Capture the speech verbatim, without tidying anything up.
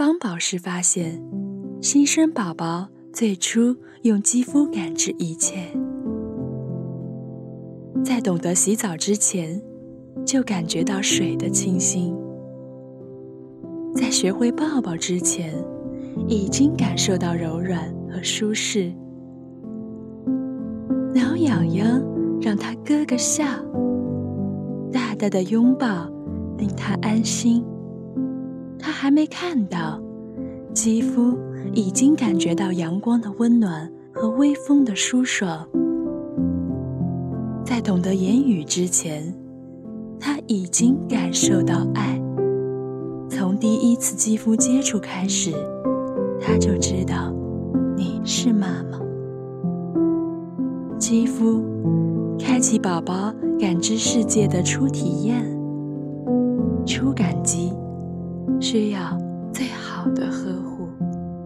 方宝士发现，新生宝宝最初用肌肤感知一切，在懂得洗澡之前，就感觉到水的清新；在学会抱抱之前，已经感受到柔软和舒适。挠痒痒让他咯咯笑，大大的拥抱令他安心。他还没看到，肌肤已经感觉到阳光的温暖和微风的舒爽。在懂得言语之前，他已经感受到爱。从第一次肌肤接触开始，他就知道你是妈妈。肌肤开启宝宝感知世界的初体验，初感肌需要最好的呵护。